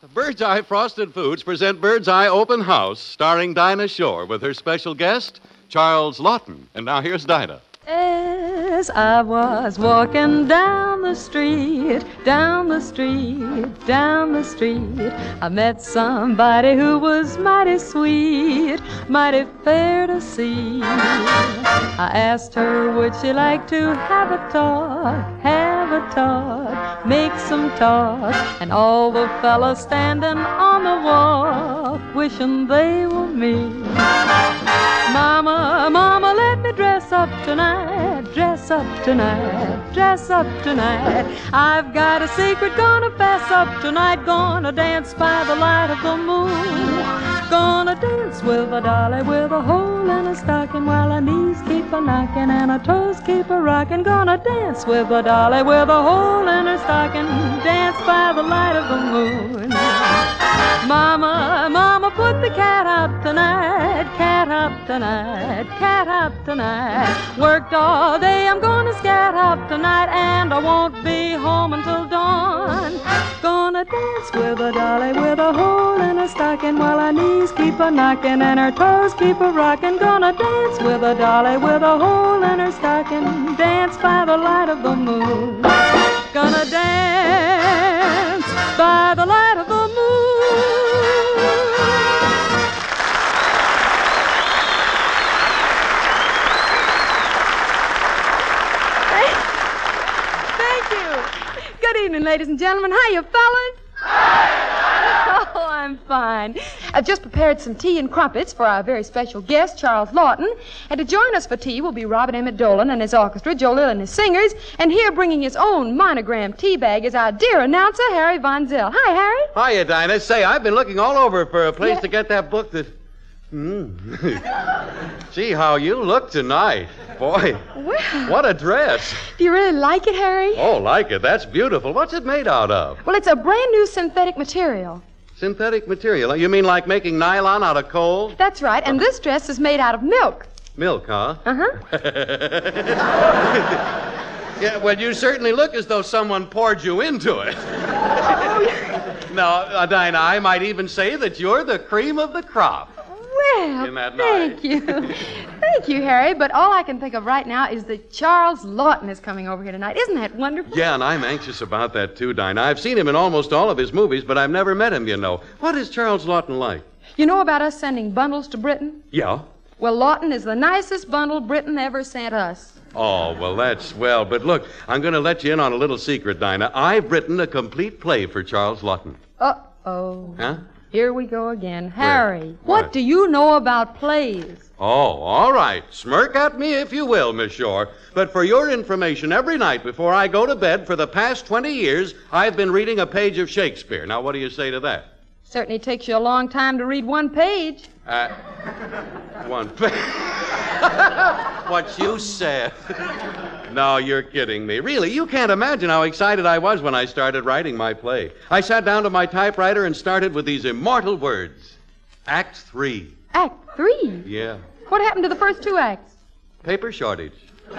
Bird's Eye Frosted Foods present Bird's Eye Open House, starring Dinah Shore with her special guest, Charles Lawton. And now here's Dinah. As I was walking down the street, I met somebody who was mighty sweet, mighty fair to see. I asked her, would she like to have a talk, make some talk, and all the fellas standing on the walk, wishing they were me. Mama, mama, let me dress up tonight, dress up tonight, dress up tonight. I've got a secret, gonna fess up tonight, gonna dance by the light of the moon. Gonna dance with a dolly with a hole in her stocking while her knees keep a knocking and her toes keep a rocking. Gonna dance with a dolly with a hole in her stocking, dance by the light of the moon. Mama, mama, put the cat out tonight, cat out tonight, cat out tonight. Worked all day, I'm gonna scat out tonight, and I won't be home until dawn. Gonna dance with a dolly with a hole in her stocking while her knees keep a knocking and her toes keep a rocking. Gonna dance with a dolly with a hole in her stocking, dance by the light of the moon. Gonna dance by the light of the moon. Thank you. Good evening, ladies and gentlemen. How you fellas? Oh, I'm fine. I've just prepared some tea and crumpets for our very special guest, Charles Lawton. And to join us for tea will be Robert Emmett Dolan and his orchestra, Joe Lill and his singers. And here bringing his own monogram tea bag is our dear announcer, Harry Von Zell. Hi, Harry. Hiya, Dinah. Say, I've been looking all over for a place to get that book that... Gee, how you look tonight. Boy, Well, what a dress. do you really like it, Harry? Oh, like it. That's beautiful. What's it made out of? Well, it's a brand new synthetic material. Synthetic material. You mean like making nylon out of coal? That's right. And this dress is made out of milk. Milk, huh? Uh-huh. Yeah, well, you certainly look as though someone poured you into it. No, Dinah, I might even say that you're the cream of the crop. Well, Isn't that thank nice? you. Thank you, Harry. But all I can think of right now is that Charles Lawton is coming over here tonight. Isn't that wonderful? Yeah, and I'm anxious about that, too, Dinah. I've seen him in almost all of his movies, but I've never met him, you know. What is Charles Lawton like? You know about us sending bundles to Britain? Yeah. Well, Lawton is the nicest bundle Britain ever sent us. Oh, well, that's swell. But look, I'm going to let you in on a little secret, Dinah. I've written a complete play for Charles Lawton. Uh-oh. Huh? Here we go again. Harry, What? what do you know about plays? Oh, all right. Smirk at me if you will, Miss Shore. But for your information, every night before I go to bed for the past 20 years, I've been reading a page of Shakespeare. Now, what do you say to that? Certainly takes you a long time to read one page. One page. What you said. No, you're kidding me. Really, you can't imagine how excited I was when I started writing my play. I sat down to my typewriter and started with these immortal words. Act 3. Act 3? Yeah. What happened to the first two acts? Paper shortage.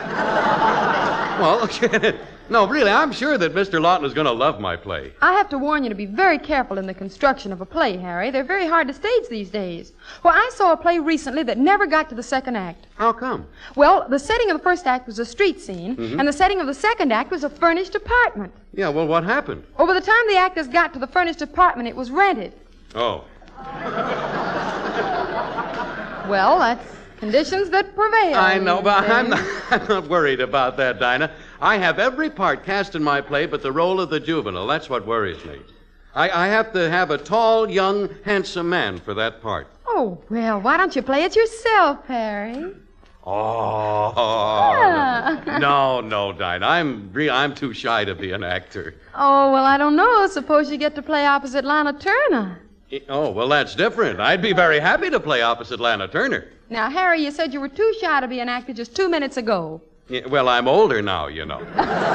Well, no, really, I'm sure that Mr. Lawton is going to love my play. I have to warn you to be very careful in the construction of a play, Harry. They're very hard to stage these days. Well, I saw a play recently that never got to the second act. How come? Well, the setting of the first act was a street scene, and the setting of the second act was a furnished apartment. Yeah, well, what happened? Well, by the time the actors got to the furnished apartment, it was rented. Oh. Well, that's conditions that prevail. I know, these but days. I'm not worried about that, Dinah. I have every part cast in my play but the role of the juvenile. That's what worries me. I have to have a tall, young, handsome man for that part. Oh, well, why don't you play it yourself, Harry? Oh. Yeah. No, Dinah. I'm too shy to be an actor. Oh, well, I don't know. Suppose you get to play opposite Lana Turner. Oh, well, that's different. I'd be very happy to play opposite Lana Turner. Now, Harry, you said you were too shy to be an actor just 2 minutes ago. Yeah, well, I'm older now, you know.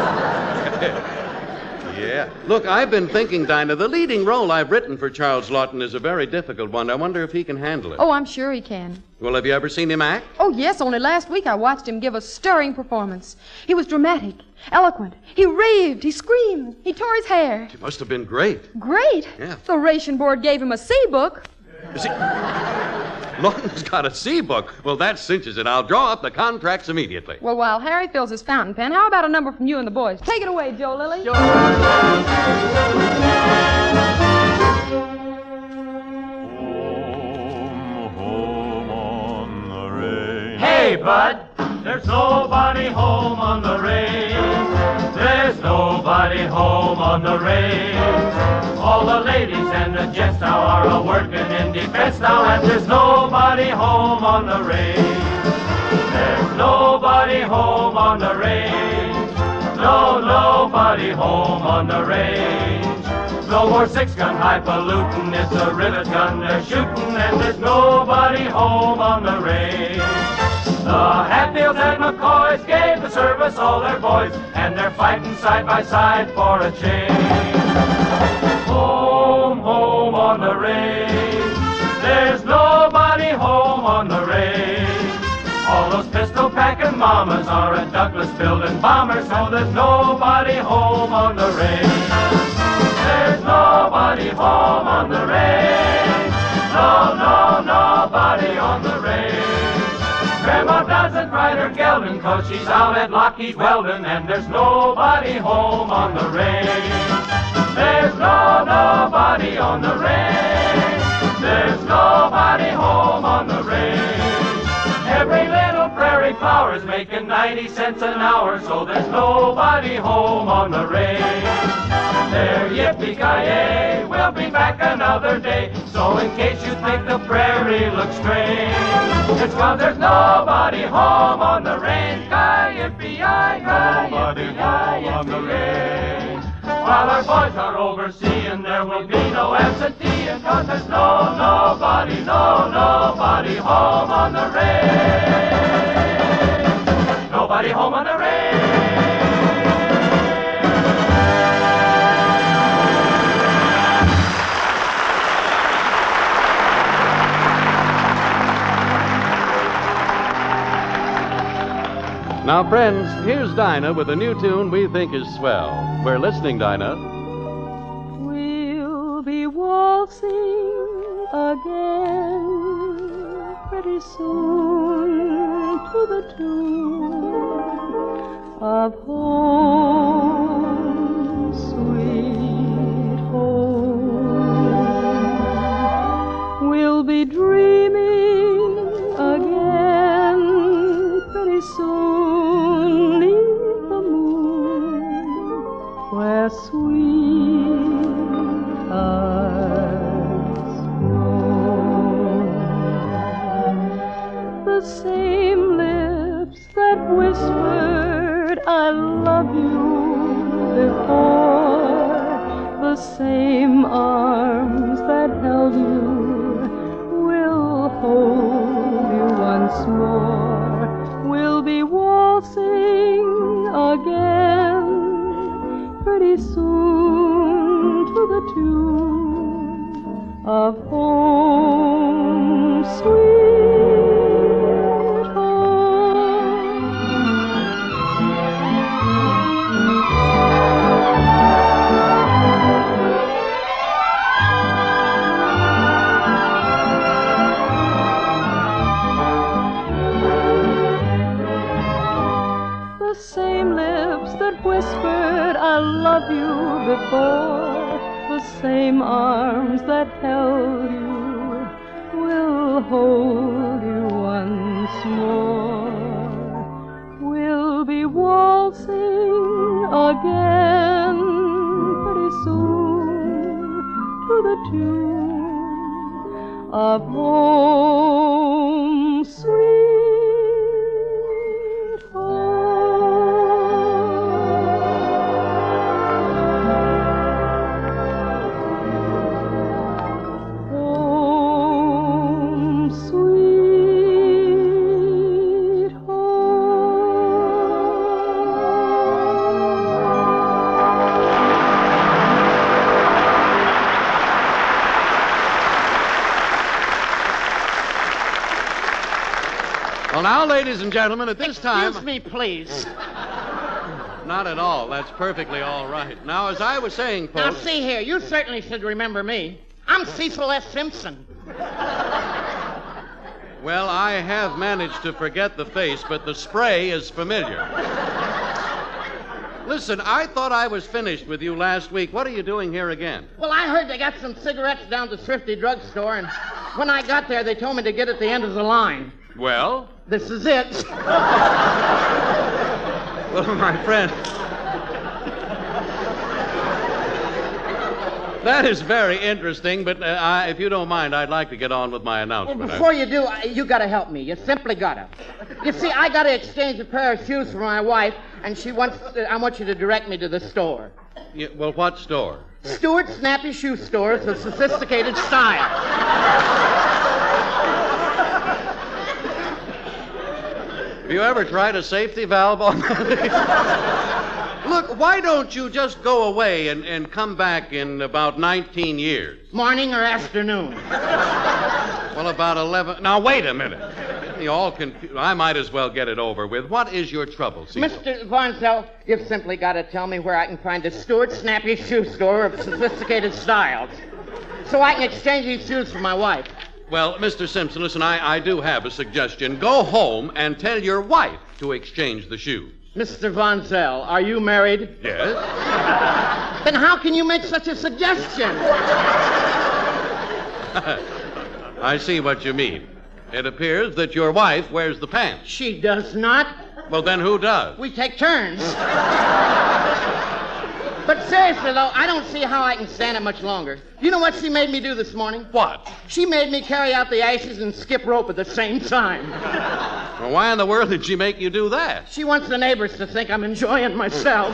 Yeah. Look, I've been thinking, Dinah, the leading role I've written for Charles Lawton is a very difficult one. I wonder if he can handle it. Oh, I'm sure he can. Well, have you ever seen him act? Oh, yes, only last week I watched him give a stirring performance. He was dramatic. Eloquent. He raved. He screamed. He tore his hair. She must have been great. Great. Yeah. The ration board gave him a C book. You see, Lawton's got a C book. Well, that cinches it. I'll draw up the contracts immediately. Well, while Harry fills his fountain pen, how about a number from you and the boys? Take it away, Joe Lily. Hey, Bud, there's nobody home on the range. There's nobody home on the range. All the ladies and the gents now are a-working in defense now, and there's nobody home on the range. There's nobody home on the range. No, nobody home on the range. No more six-gun highfalutin, it's a rivet gun they're shooting, and there's nobody home on the range. The Hatfields and McCoys gave the service all their boys, and they're fighting side by side for a change. Home, home on the range. There's nobody home on the range. All those pistol-packing mamas are a Douglas-building bombers, so there's nobody home on the range. There's nobody home on the range. No, no, nobody on the range. Grandma doesn't ride her gelding 'cause she's out at Lockheed Weldon, and there's nobody home on the range. There's nobody on the range. There's nobody home on the range. Every little prairie flower's making 90 cents an hour, so there's nobody home on the range. There, yippee-ki-yay, we'll be back another day. So in case you think the prairie looks strange, it's 'cause there's nobody home on the range. Ki-yippee-yi-ki, yippee-yi, yippee-yay. While our boys are overseeing, there will be no absenteeing, 'cause there's nobody home on the range. Nobody home on the range. Now, friends, here's Dinah with a new tune we think is swell. We're listening, Dinah. We'll be waltzing again pretty soon to the tune of Home, Sweet Home. We'll be dreaming again pretty soon. Where sweethearts grow. The same lips that whispered I love you before, the same arms that held you will hold you once more. We'll be waltzing again pretty soon to the tune of Home, Sweet Home. The same lips that whispered I love you before, the same arms that held you will hold you once more. We'll be waltzing again pretty soon to the tune of Home, Sweet Home, Sweet Well, now, ladies and gentlemen, at this time... Excuse me, please. not at all. That's perfectly all right. Now, as I was saying, Now, folks... see here, you certainly should remember me. I'm Cecil S. Simpson. Well, I have managed to forget the face, but the spray is familiar. Listen, I thought I was finished with you last week. What are you doing here again? Well, I heard they got some cigarettes down at the Thrifty Drugstore, and when I got there, they told me to get at the end of the line. Well? This is it. Well, my friend... That is very interesting, but if you don't mind, I'd like to get on with my announcement. Well, before you do, you gotta help me. You simply gotta. You see, I gotta exchange a pair of shoes for my wife, and I want you to direct me to the store. Well, what store? Stewart Snappy Shoe Store is a sophisticated style. Have you ever tried a safety valve on that? Look, why don't you just go away and come back in about 19 years? Morning or afternoon? Well, about 11... Now, wait a minute. You all confused. I might as well get it over with. What is your trouble, Cecil? Mr. Varnsdell, you've simply got to tell me where I can find a Stewart Snappy Shoe Store of sophisticated styles so I can exchange these shoes for my wife. Well, Mr. Simpson, listen, I do have a suggestion. Go home and tell your wife to exchange the shoes. Mr. Von Zell, are you married? Yes. Then how can you make such a suggestion? I see what you mean. It appears that your wife wears the pants. She does not. Well, then who does? We take turns. But seriously, though, I don't see how I can stand it much longer. You know what she made me do this morning? What? She made me carry out the ashes and skip rope at the same time. Well, why in the world did she make you do that? She wants the neighbors to think I'm enjoying myself.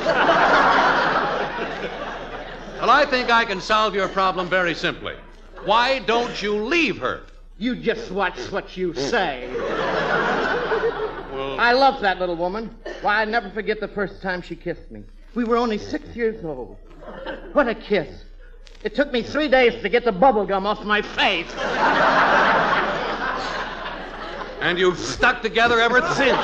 Well, I think I can solve your problem very simply. Why don't you leave her? You just watch what you say. Well... I love that little woman. Why, I never forget the first time she kissed me. We were only 6 years old. What a kiss. It took me 3 days to get the bubble gum off my face. And you've stuck together ever since.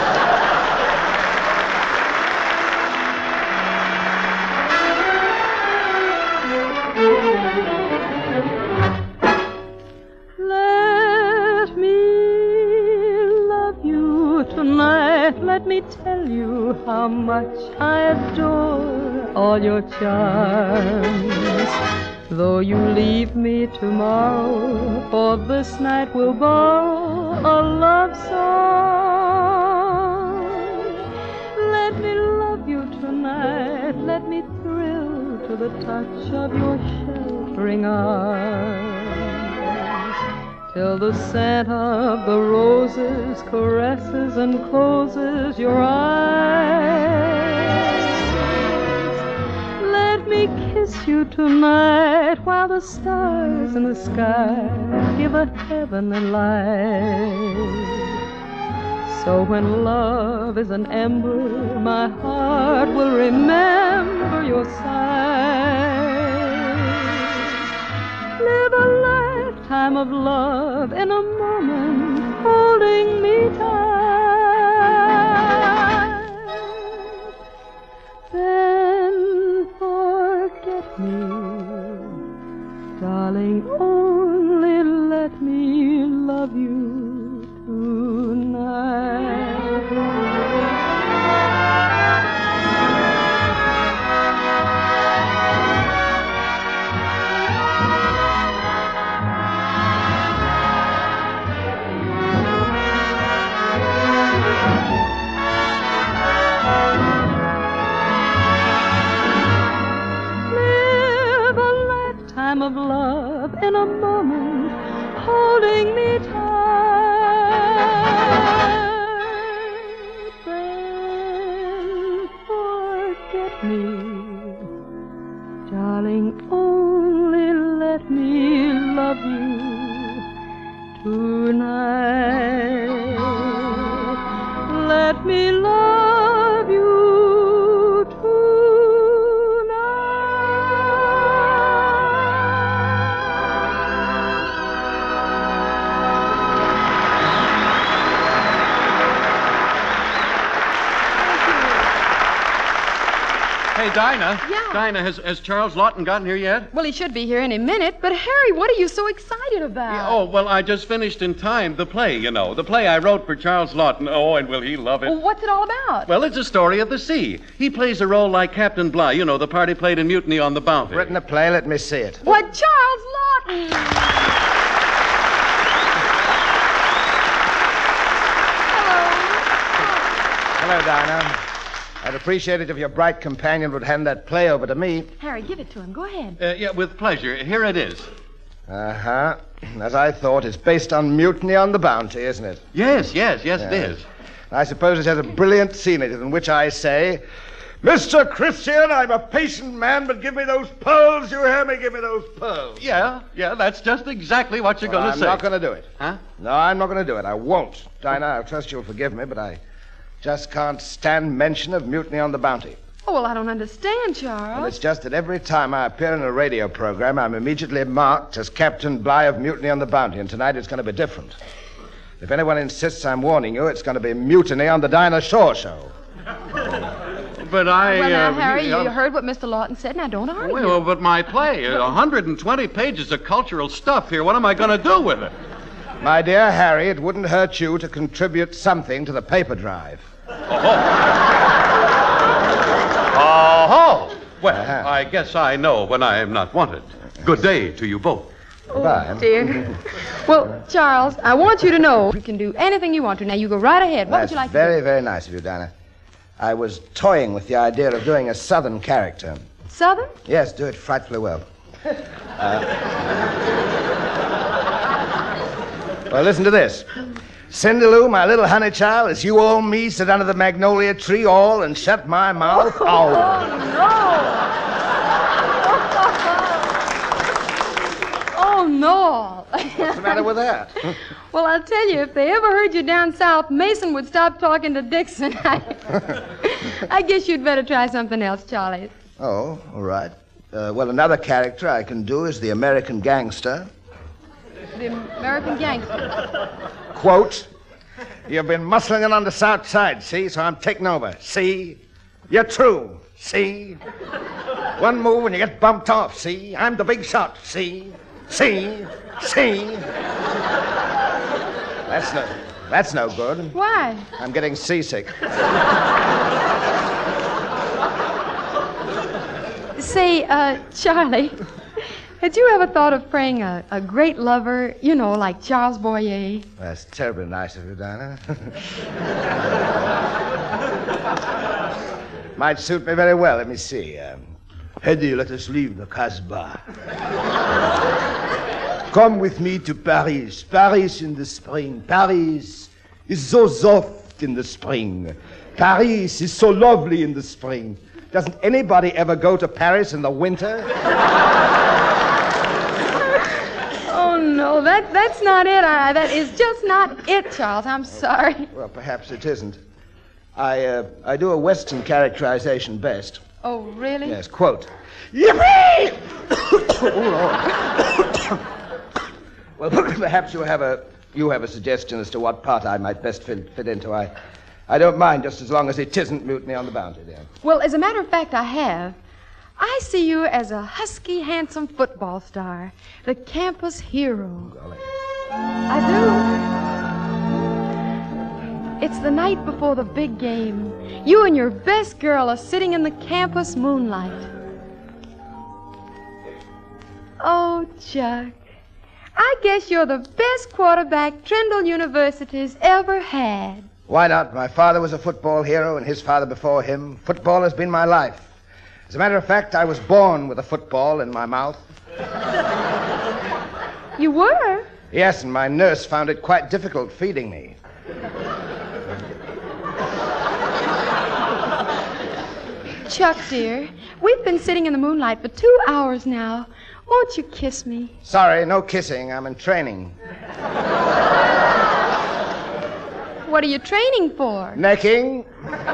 Let me love you tonight. Let me tell you how much I adore all your charms. Though you leave me tomorrow, for this night we'll borrow a love song. Let me love you tonight. Let me thrill to the touch of your sheltering arms, till the scent of the roses caresses and closes your eyes. Let me kiss you tonight while the stars in the sky give a heavenly light. So when love is an ember, my heart will remember your sighs. Live a lifetime of love in a moment, holding me tight. Then forget me, darling, only let me love you tonight. Of love in a moment, holding me tight. Then forget me, darling, only let me love you tonight. Let me love you. Dinah. Yeah. Dinah, has Charles Lawton gotten here yet? Well, he should be here any minute. But, Harry, what are you so excited about? Yeah, oh, well, I just finished in time the play, you know. The play I wrote for Charles Lawton. Oh, and will he love it? Well, what's it all about? Well, it's a story of the sea. He plays a role like Captain Bligh, you know, the part he played in Mutiny on the Bounty. Written a play, let me see it. What, Charles Lawton? Hello, Dinah. I'd appreciate it if your bright companion would hand that play over to me. Harry, give it to him. Go ahead. Yeah, with pleasure. Here it is. Uh-huh. As I thought, it's based on Mutiny on the Bounty, isn't it? Yes, it is. I suppose it has a brilliant scene in it in which I say, Mr. Christian, I'm a patient man, but give me those pearls, you hear me? Give me those pearls. Yeah, that's just exactly what you're going to say. I'm not going to do it. Huh? No, I'm not going to do it. I won't. Dinah, I trust you'll forgive me, but I just can't stand mention of Mutiny on the Bounty. Oh, well, I don't understand, And Charles. it's just that every time I appear in a radio program, I'm immediately marked as Captain Bligh of Mutiny on the Bounty, and tonight it's going to be different. If anyone insists I'm warning you, it's going to be Mutiny on the Dinah Shore Show. But I... Well, now, Harry, you heard what Mr. Lawton said. Now, don't argue. Well, but my play, 120 pages of cultural stuff here. What am I going to do with it? My dear Harry, it wouldn't hurt you to contribute something to the paper drive. Oh, well, I guess I know when I am not wanted. Good day to you both. Bye. Dear. Well, Charles, I want you to know you can do anything you want to. Now, you go right ahead. What would That's you like very, to do? very nice of you, Dinah. I was toying with the idea of doing a Southern character. Southern? Yes, do it frightfully well. Well, listen to this. Cinderlou, my little honey child, as you all me sit under the magnolia tree all and shut my mouth. Oh, no. What's the matter with that? Well, I'll tell you, if they ever heard you down south, Mason would stop talking to Dixon. I guess you'd better try something else, Charlie. Oh, all right. Well, another character I can do is the American gangster. The American gangster. Quote, you've been muscling it on the south side, see? So I'm taking over. See? You're true. See? One move and you get bumped off, see? I'm the big shot, see? See? See? That's no good. Why? I'm getting seasick. Say, Charlie, had you ever thought of playing a great lover, you know, like Charles Boyer? That's terribly nice of you, Dinah. Might suit me very well. Let me see. Hedy, let us leave the Casbah. Come with me to Paris. Paris in the spring. Paris is so soft in the spring. Paris is so lovely in the spring. Doesn't anybody ever go to Paris in the winter? Oh, no, that's not it. That is just not it, Charles. I'm sorry. Well, perhaps it isn't. I do a Western characterization best. Oh, really? Yes, quote. Yippee! Well, perhaps you have a suggestion as to what part I might best fit into. I don't mind just as long as it isn't Mutiny on the Bounty, dear. Well, as a matter of fact, I have. I see you as a husky, handsome football star, the campus hero. Golly. I do. It's the night before the big game. You and your best girl are sitting in the campus moonlight. Oh, Chuck, I guess you're the best quarterback Trendle University's ever had. Why not? My father was a football hero, and his father before him. Football has been my life. As a matter of fact, I was born with a football in my mouth. You were? Yes, and my nurse found it quite difficult feeding me. Chuck, dear, we've been sitting in the moonlight for 2 hours now. Won't you kiss me? Sorry, no kissing. I'm in training. What are you training for? Necking?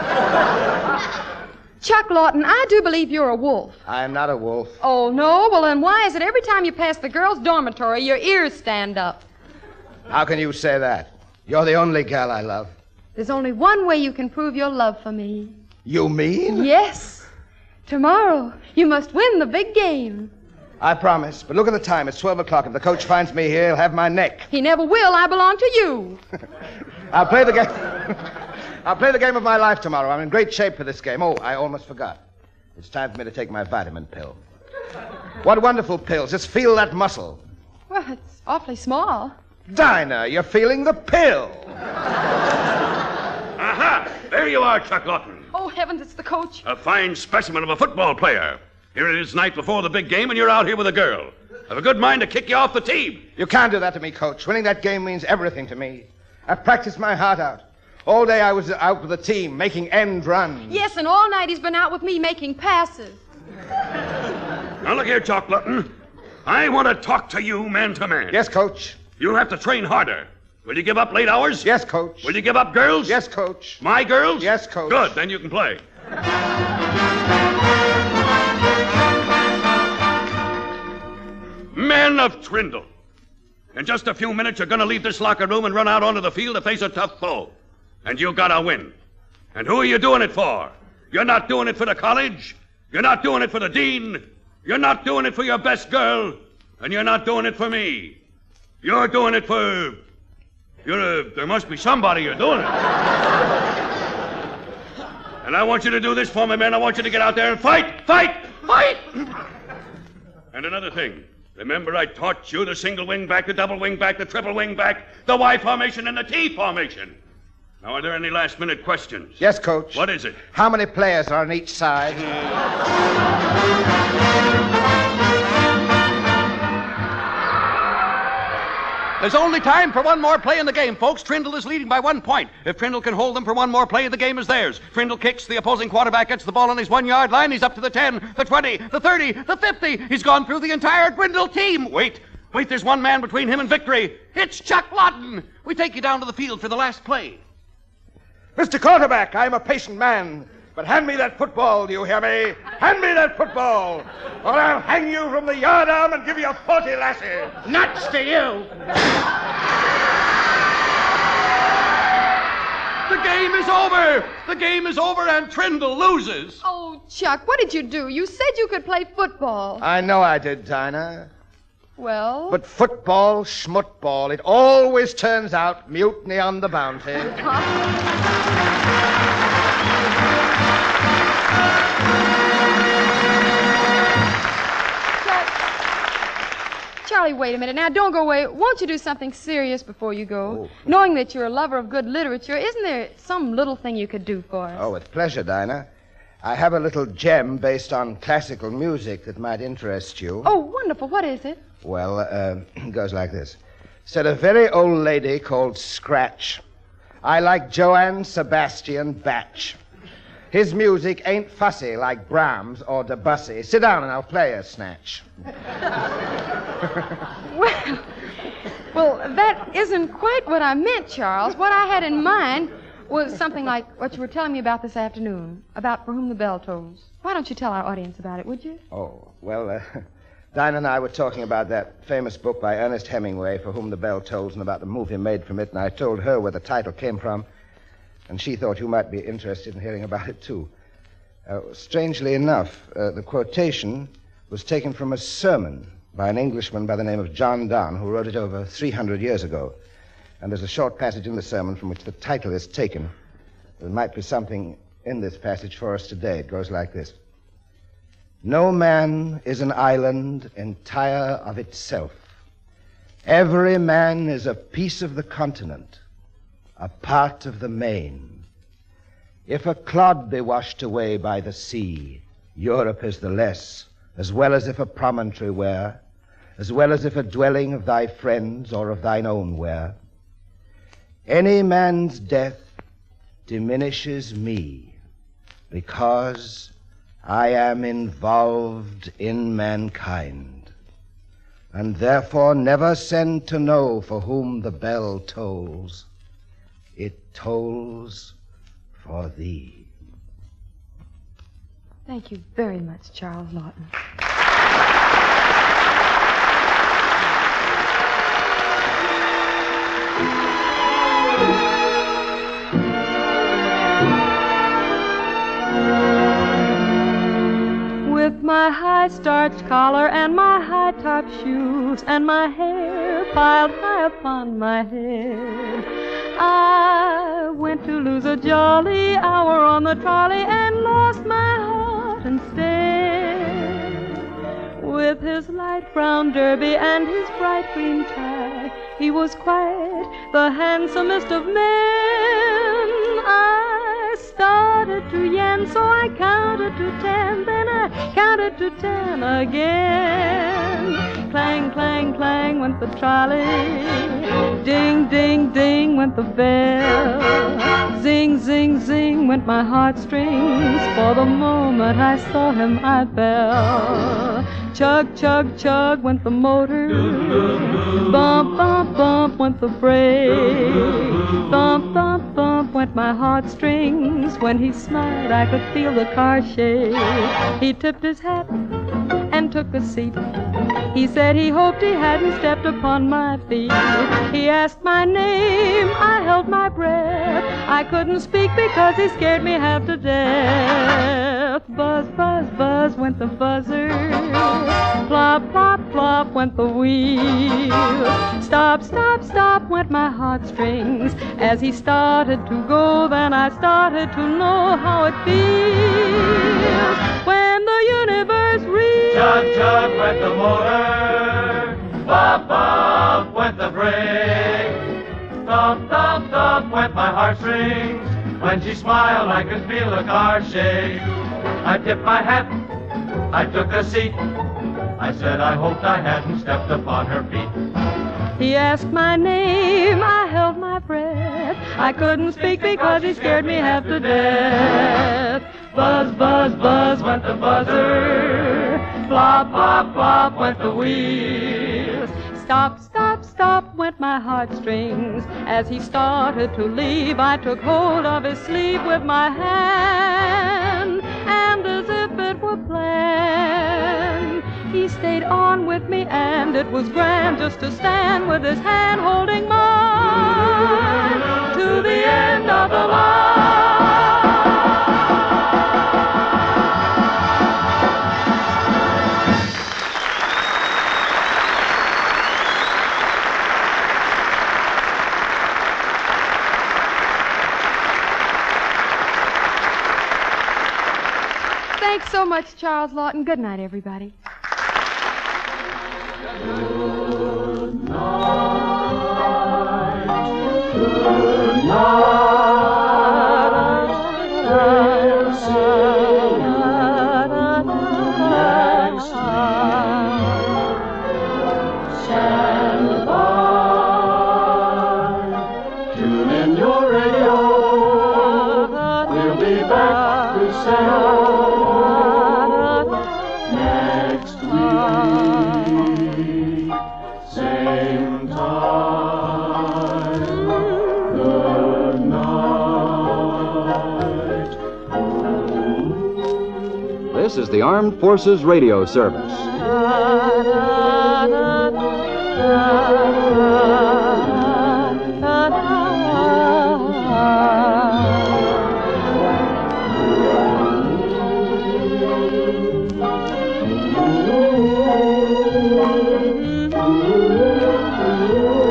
Chuck Lawton, I do believe you're a wolf. I am not a wolf. Oh, no? Well, then why is it every time you pass the girls' dormitory, your ears stand up? How can you say that? You're the only gal I love. There's only one way you can prove your love for me. You mean? Yes. Tomorrow, you must win the big game. I promise. But look at the time. It's 12 o'clock. If the coach finds me here, he'll have my neck. He never will. I belong to you. I'll play the game. I'll play the game of my life tomorrow. I'm in great shape for this game. Oh, I almost forgot. It's time for me to take my vitamin pill. What wonderful pills. Just feel that muscle. Well, it's awfully small. Dinah, you're feeling the pill. Aha! There you are, Chuck Lawton. Oh, heavens, it's the coach. A fine specimen of a football player. Here it is night before the big game, and you're out here with a girl. Have a good mind to kick you off the team. You can't do that to me, Coach. Winning that game means everything to me. I've practiced my heart out. All day I was out with the team, making end runs. Yes, and all night he's been out with me making passes. Now look here, Chuck Lawton. I want to talk to you man to man. Yes, Coach. You'll have to train harder. Will you give up late hours? Yes, Coach. Will you give up girls? Yes, Coach. My girls? Yes, Coach. Good, then you can play. Men of Trindle. In just a few minutes, you're going to leave this locker room and run out onto the field to face a tough foe. And you got to win. And who are you doing it for? You're not doing it for the college. You're not doing it for the dean. You're not doing it for your best girl. And you're not doing it for me. You're doing it for... there must be somebody you're doing it. And I want you to do this for me, man. I want you to get out there and fight, fight, fight! And another thing. Remember I taught you the single wing back, the double wing back, the triple wing back, the Y formation, and the T formation. Now, are there any last-minute questions? Yes, Coach. What is it? How many players are on each side? There's only time for one more play in the game, folks. Trindle is leading by 1 point. If Trindle can hold them for one more play, the game is theirs. Trindle kicks, the opposing quarterback gets the ball on his 1 yard line. He's up to the 10, the 20, the 30, the 50. He's gone through the entire Trindle team. Wait, there's one man between him and victory. It's Chuck Lawton. We take you down to the field for the last play. Mr. Quarterback, I'm a patient man. But hand me that football, do you hear me? Hand me that football, or I'll hang you from the yardarm and give you a 40 lashes. Nuts to you. The game is over. The game is over, and Trindle loses. Oh, Chuck, what did you do? You said you could play football. I know I did, Dinah. Well? But football, schmutball, it always turns out mutiny on the bounty. Charlie, wait a minute. Now, don't go away. Won't you do something serious before you go? Oh. Knowing that you're a lover of good literature, isn't there some little thing you could do for us? Oh, with pleasure, Dinah. I have a little gem based on classical music that might interest you. Oh, wonderful. What is it? Well, it goes like this. Said a very old lady called Scratch, I like Johann Sebastian Bach. His music ain't fussy like Brahms or Debussy. Sit down and I'll play a snatch. Well, that isn't quite what I meant, Charles. What I had in mind was something like what you were telling me about this afternoon, about For Whom the Bell Tolls. Why don't you tell our audience about it, would you? Oh, well, Dinah and I were talking about that famous book by Ernest Hemingway, For Whom the Bell Tolls, and about the movie made from it, and I told her where the title came from, and she thought you might be interested in hearing about it, too. Strangely enough, the quotation was taken from a sermon by an Englishman by the name of John Donne, who wrote it over 300 years ago. And there's a short passage in the sermon from which the title is taken. There might be something in this passage for us today. It goes like this. No man is an island entire of itself. Every man is a piece of the continent, a part of the main. If a clod be washed away by the sea, Europe is the less, as well as if a promontory were, as well as if a dwelling of thy friends or of thine own were. Any man's death diminishes me, because I am involved in mankind, and therefore never send to know for whom the bell tolls. It tolls for thee. Thank you very much, Charles Lawton. shoes and my hair piled high upon my head. I went to lose a jolly hour on the trolley and lost my heart instead. With his light brown derby and his bright green tie, he was quite the handsomest of men. I started to yen, so I counted to 10, then I counted to 10 again. Clang, clang, clang went the trolley. Ding, ding, ding went the bell. Zing, zing, zing went my heartstrings. For the moment I saw him I fell. Chug, chug, chug went the motor. Bump, bump, bump went the brake. Bump, bump, bump went my heartstrings. When he smiled I could feel the car shake. He tipped his hat and took a seat. He said he hoped he hadn't stepped upon my feet. He asked my name, I held my breath. I couldn't speak because he scared me half to death. Buzz, buzz, buzz went the buzzer. Plop, plop, plop went the wheel. Stop, stop, stop went my heartstrings. As he started to go, then I started to know how it feels when the universe reels. Chug, chug went the motor. Bop, bop went the brake. Thump, thump, thump went my heartstrings. When she smiled, I could feel the car shake. I tipped my hat. I took a seat. I said I hoped I hadn't stepped upon her feet. He asked my name, I held my breath. I couldn't speak because he scared me half to death. Buzz, buzz, buzz went the buzzer. Flop, flop, flop went the wheels. Stop, stop, stop went my heartstrings. As he started to leave, I took hold of his sleeve with my hand, and as if it were planned, he stayed on with me, and it was grand just to stand with his hand holding mine to the end of the line. Thanks so much, Charles Lawton. Good night, everybody. Tune in your radio. We'll be back to say next week, same time. Good night. This is the Armed Forces Radio Service. Ooh.